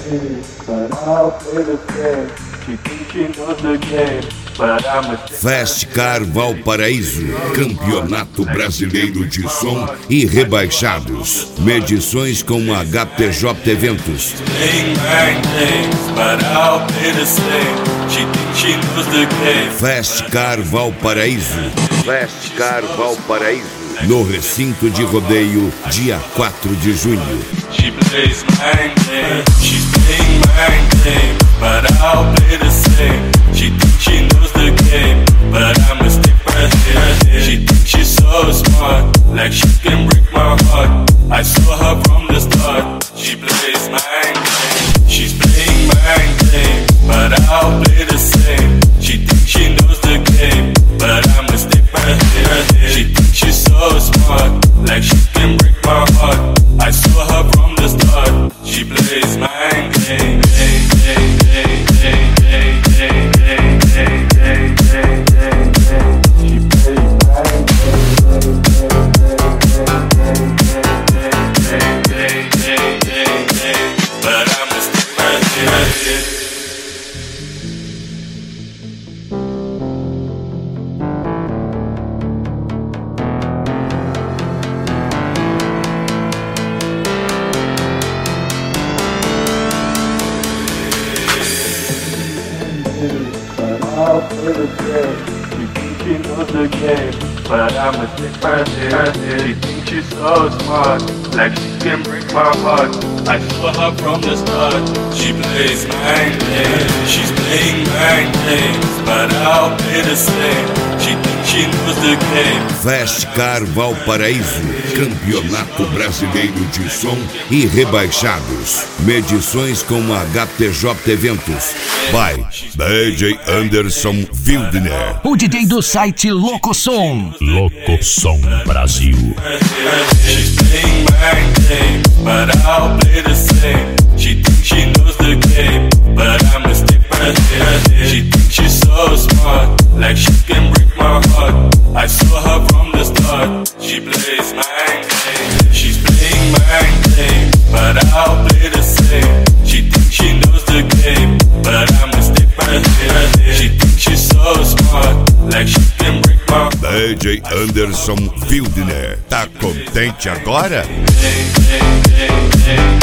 Fast Car Valparaíso, Campeonato Brasileiro de Som e Rebaixados. Medições com HPJ Eventos. Fast Car Valparaíso. Fast Car Valparaíso. No recinto de rodeio, dia 4 de junho. She plays my game, she's playing my game, but I'll play the same. She thinks she knows the game, but I'ma stick right here. She thinks she's so smart, like she can break my heart. I saw her from the start. She plays my game, she's playing my game, but I'll play the same. She thinks she knows the game, but I'ma stick right here. She thinks she's so smart, like she can break my heart. I saw her from the start. She plays my game. But I'ma stick right here. She thinks she knows the game, but I'ma stick right here. She thinks she's so smart, like she can break my heart. I saw her from the start. She plays my game, she's playing my games, but I'll play the same. She thinks she knows the game. Fast Car Valparaíso, Campeonato Brasileiro de Som e Rebaixados. Medições com HPJ Eventos. By DJ Anderson Wildner. O DJ do site Locosom. Locosom Brasil. She's playing my game, but I'll play the same. She thinks she knows the game, but I'ma stick right here. She thinks she's so smart, like she can break my heart. I saw her from the start. She plays my game, she's playing my game, but I'll play the same. She thinks she knows the game, but I'ma stick right here. She thinks she's so smart, like she can break my heart. DJ Anderson Wildner. Tá contente agora? Hey, hey, hey, hey.